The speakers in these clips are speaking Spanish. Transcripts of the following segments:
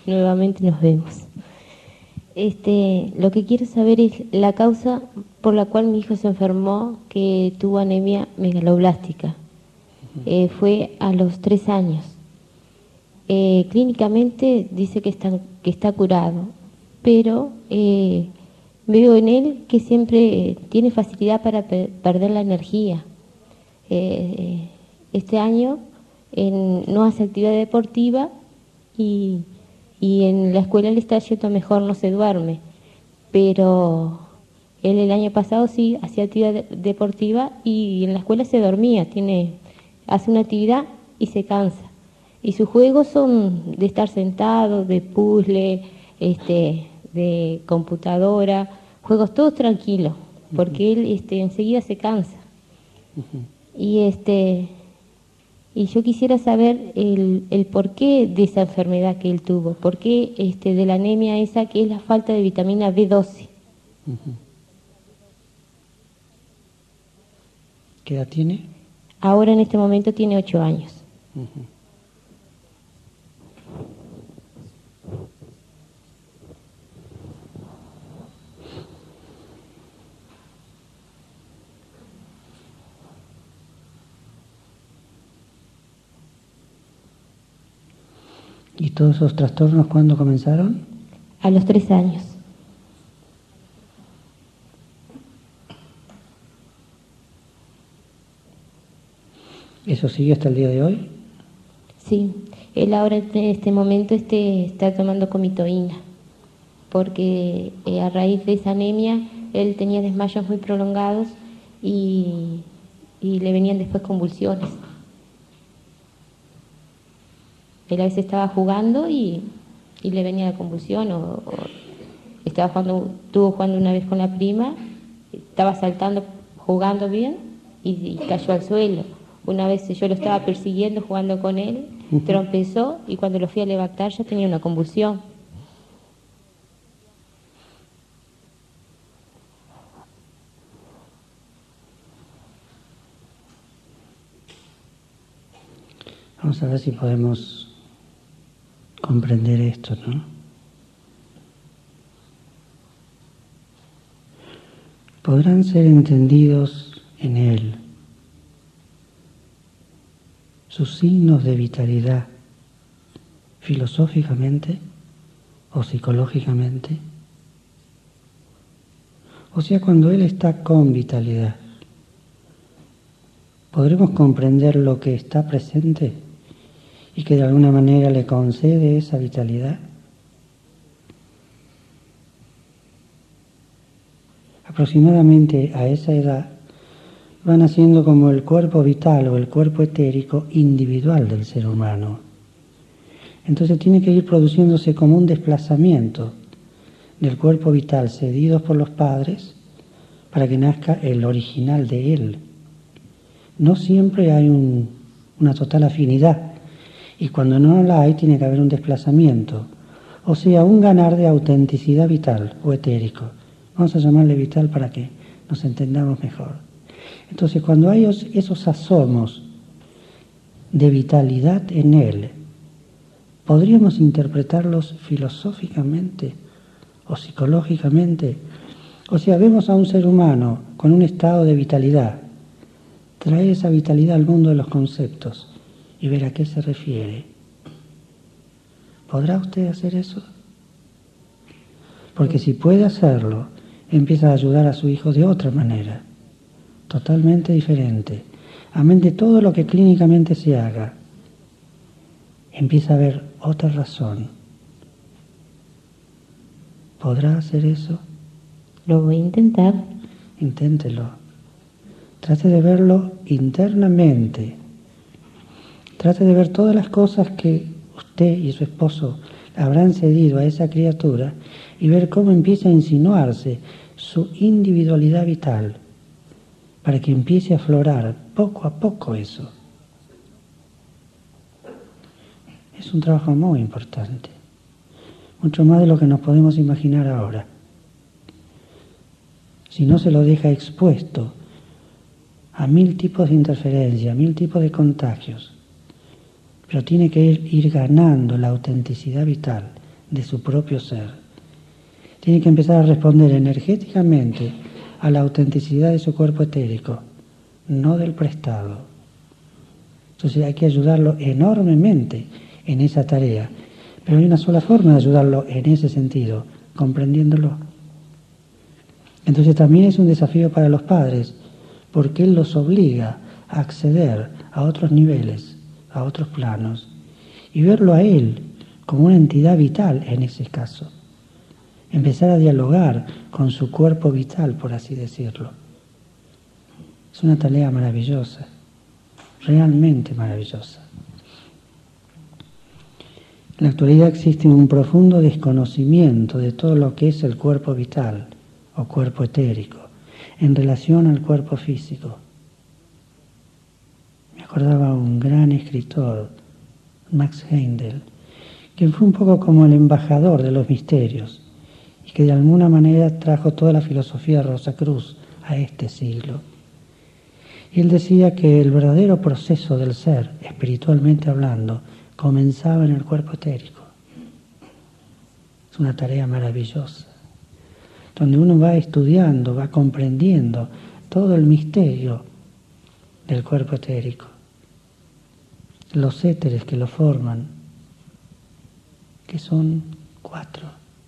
nuevamente nos vemos. Lo que quiero saber es la causa por la cual mi hijo se enfermó, que tuvo anemia megaloblástica. Fue a los 3 años. Clínicamente dice que está curado, pero veo en él que siempre tiene facilidad para perder la energía. Este año no hace actividad deportiva y en la escuela le está yendo mejor, no se duerme, pero él el año pasado sí hacía actividad deportiva y en la escuela se dormía, hace una actividad y se cansa. Y sus juegos son de estar sentado, de puzzle, de computadora, juegos todos tranquilos, porque él enseguida se cansa. Y yo quisiera saber el porqué de esa enfermedad que él tuvo, por qué de la anemia esa, que es la falta de vitamina B12. ¿Qué edad tiene? Ahora en este momento tiene 8 años. ¿Y todos esos trastornos cuándo comenzaron? A los 3 años. ¿Eso sigue hasta el día de hoy? Sí, él ahora en este momento está tomando comitoína, porque a raíz de esa anemia él tenía desmayos muy prolongados y le venían después convulsiones. Él a veces estaba jugando y le venía la convulsión, o estuvo jugando una vez con la prima, estaba saltando, jugando bien y cayó al suelo. Una vez yo lo estaba persiguiendo, jugando con él, tropezó y cuando lo fui a levantar ya tenía una convulsión. Vamos a ver si podemos comprender esto, ¿no? Podrán ser entendidos en él sus signos de vitalidad filosóficamente o psicológicamente. O sea, cuando él está con vitalidad, ¿podremos comprender lo que está presente y que de alguna manera le concede esa vitalidad? Aproximadamente a esa edad van haciendo como el cuerpo vital o el cuerpo etérico individual del ser humano. Entonces tiene que ir produciéndose como un desplazamiento del cuerpo vital cedido por los padres para que nazca el original de él. No siempre hay una total afinidad, y cuando no la hay tiene que haber un desplazamiento, o sea, un ganar de autenticidad vital o etérico. Vamos a llamarle vital para que nos entendamos mejor. Entonces, cuando hay esos asomos de vitalidad en él, podríamos interpretarlos filosóficamente o psicológicamente. O sea, vemos a un ser humano con un estado de vitalidad, traer esa vitalidad al mundo de los conceptos y ver a qué se refiere. ¿Podrá usted hacer eso? Porque si puede hacerlo, empieza a ayudar a su hijo de otra manera, totalmente diferente. Amén de todo lo que clínicamente se haga, empieza a haber otra razón. ¿Podrá hacer eso? Lo voy a intentar. Inténtelo. Trate de verlo internamente. Trate de ver todas las cosas que usted y su esposo habrán cedido a esa criatura y ver cómo empieza a insinuarse su individualidad vital para que empiece a aflorar poco a poco eso. Es un trabajo muy importante, mucho más de lo que nos podemos imaginar ahora. Si no se lo deja expuesto a 1000 tipos de interferencia, a 1000 tipos de contagios, pero tiene que ir ganando la autenticidad vital de su propio ser. Tiene que empezar a responder energéticamente a la autenticidad de su cuerpo etérico, no del prestado. Entonces hay que ayudarlo enormemente en esa tarea, pero hay una sola forma de ayudarlo en ese sentido, comprendiéndolo. Entonces también es un desafío para los padres, porque él los obliga a acceder a otros niveles, a otros planos, y verlo a él como una entidad vital en ese caso. Empezar a dialogar con su cuerpo vital, por así decirlo. Es una tarea maravillosa, realmente maravillosa. En la actualidad existe un profundo desconocimiento de todo lo que es el cuerpo vital o cuerpo etérico en relación al cuerpo físico. Me acordaba un gran escritor, Max Heindel, que fue un poco como el embajador de los misterios y que de alguna manera trajo toda la filosofía de Rosacruz a este siglo. Y él decía que el verdadero proceso del ser, espiritualmente hablando, comenzaba en el cuerpo etérico. Es una tarea maravillosa, donde uno va estudiando, va comprendiendo todo el misterio del cuerpo etérico, los éteres que lo forman, que son 4.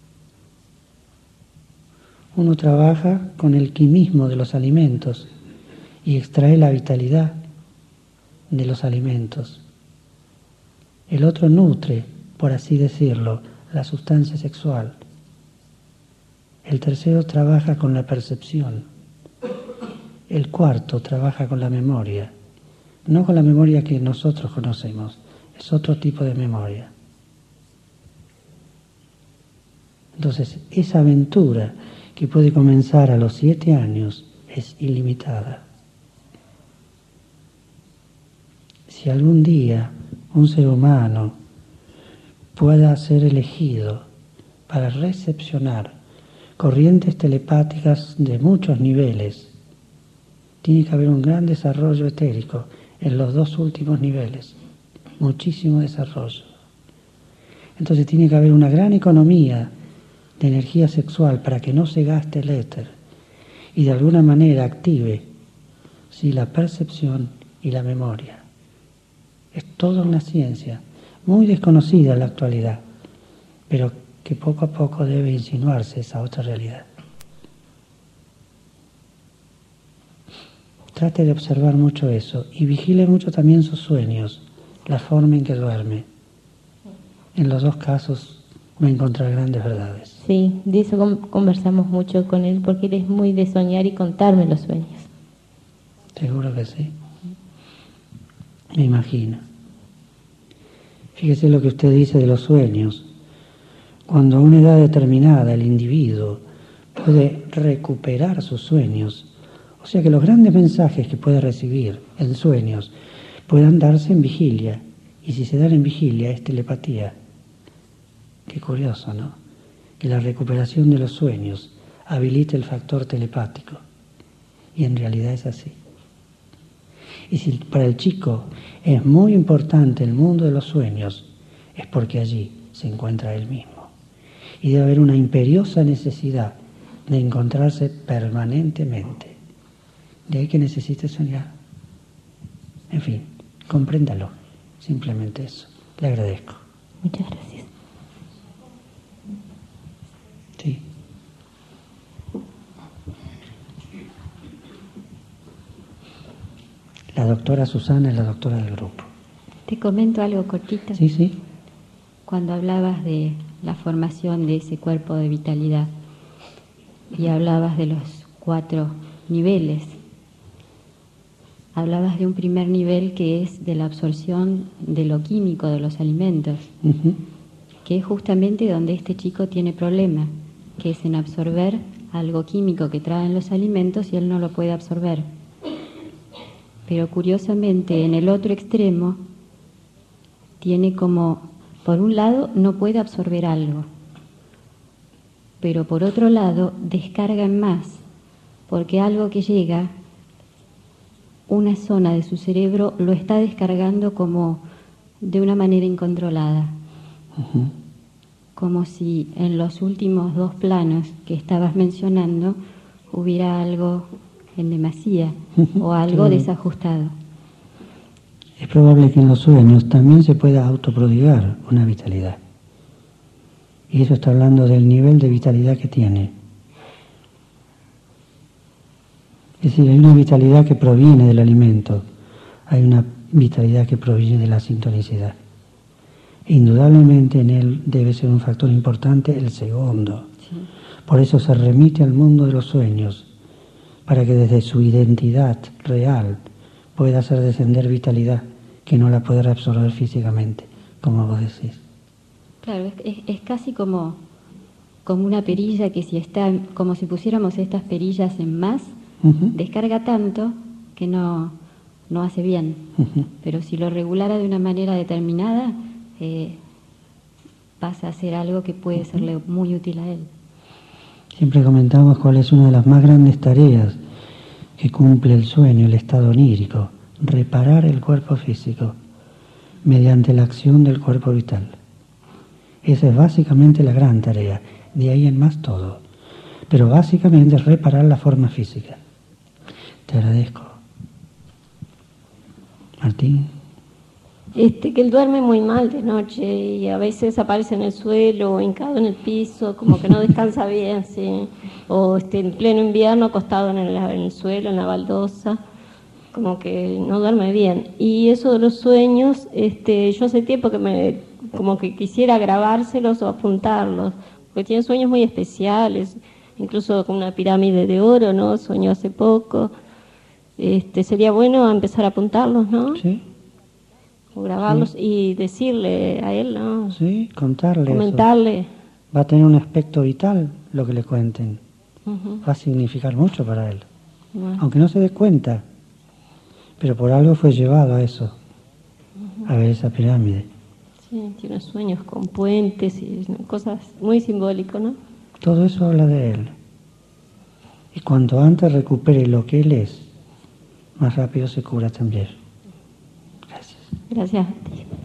Uno trabaja con el quimismo de los alimentos y extrae la vitalidad de los alimentos. El otro nutre, por así decirlo, la sustancia sexual. El tercero trabaja con la percepción. El cuarto trabaja con la memoria. No con la memoria que nosotros conocemos, es otro tipo de memoria. Entonces, esa aventura que puede comenzar a los 7 años es ilimitada. Si algún día un ser humano pueda ser elegido para recepcionar corrientes telepáticas de muchos niveles, tiene que haber un gran desarrollo etérico en los 2 últimos niveles, muchísimo desarrollo. Entonces tiene que haber una gran economía de energía sexual para que no se gaste el éter y de alguna manera active la percepción y la memoria. Es toda una ciencia muy desconocida en la actualidad, pero que poco a poco debe insinuarse esa otra realidad. Trate de observar mucho eso y vigile mucho también sus sueños, la forma en que duerme. En los 2 casos va a encontrar grandes verdades. Sí, de eso conversamos mucho con él, porque él es muy de soñar y contarme los sueños. Seguro que sí. Me imagino. Fíjese lo que usted dice de los sueños. Cuando a una edad determinada el individuo puede recuperar sus sueños, o sea que los grandes mensajes que puede recibir en sueños puedan darse en vigilia, y si se dan en vigilia es telepatía. Qué curioso, ¿no? Que la recuperación de los sueños habilite el factor telepático, y en realidad es así. Y si para el chico es muy importante el mundo de los sueños, es porque allí se encuentra él mismo. Y debe haber una imperiosa necesidad de encontrarse permanentemente. De ahí que necesite soñar. En fin, compréndalo. Simplemente eso. Le agradezco. Muchas gracias. Sí. La doctora Susana es la doctora del grupo. Te comento algo cortito. Sí, sí. Cuando hablabas de la formación de ese cuerpo de vitalidad y hablabas de los 4 niveles, hablabas de un primer nivel que es de la absorción de lo químico de los alimentos, que es justamente donde este chico tiene problema, que es en absorber algo químico que traen los alimentos y él no lo puede absorber. Pero curiosamente en el otro extremo tiene como, por un lado no puede absorber algo, pero por otro lado descarga en más, porque algo que llega, una zona de su cerebro lo está descargando como de una manera incontrolada. como si en los últimos dos planos que estabas mencionando hubiera algo en demasía o algo desajustado. Es probable que en los sueños también se pueda autoprodigar una vitalidad. Y eso está hablando del nivel de vitalidad que tiene. Es decir, hay una vitalidad que proviene del alimento, hay una vitalidad que proviene de la sintonicidad. Indudablemente en él debe ser un factor importante el segundo. Sí. Por eso se remite al mundo de los sueños, para que desde su identidad real pueda hacer descender vitalidad que no la puede absorber físicamente, como vos decís. Claro, es casi como una perilla que si está, como si pusiéramos estas perillas en más, descarga tanto que no hace bien. Pero si lo regulara de una manera determinada, pasa a ser algo que puede serle muy útil a él. Siempre comentamos cuál es una de las más grandes tareas que cumple el sueño, el estado onírico: reparar el cuerpo físico mediante la acción del cuerpo vital. Esa es básicamente la gran tarea, de ahí en más todo. Pero básicamente es reparar la forma física. Te agradezco. Martín. Que él duerme muy mal de noche y a veces aparece en el suelo o hincado en el piso, como que no descansa bien, sí. O en pleno invierno acostado en el suelo, en la baldosa, como que no duerme bien. Y eso de los sueños, yo hace tiempo que como que quisiera grabárselos o apuntarlos, porque tiene sueños muy especiales, incluso con una pirámide de oro, ¿no? Soñó hace poco. Sería bueno empezar a apuntarlos, ¿no? Sí. O grabarlos, sí. Y decirle a él, ¿no? Sí, contarle. Comentarle. Eso. Va a tener un aspecto vital lo que le cuenten. Va a significar mucho para él. Bueno. Aunque no se dé cuenta. Pero por algo fue llevado a eso. A ver esa pirámide. Sí, tiene sueños con puentes y cosas muy simbólicas, ¿no? Todo eso habla de él. Y cuanto antes recupere lo que él es, más rápido se cura también. Gracias. Gracias a ti.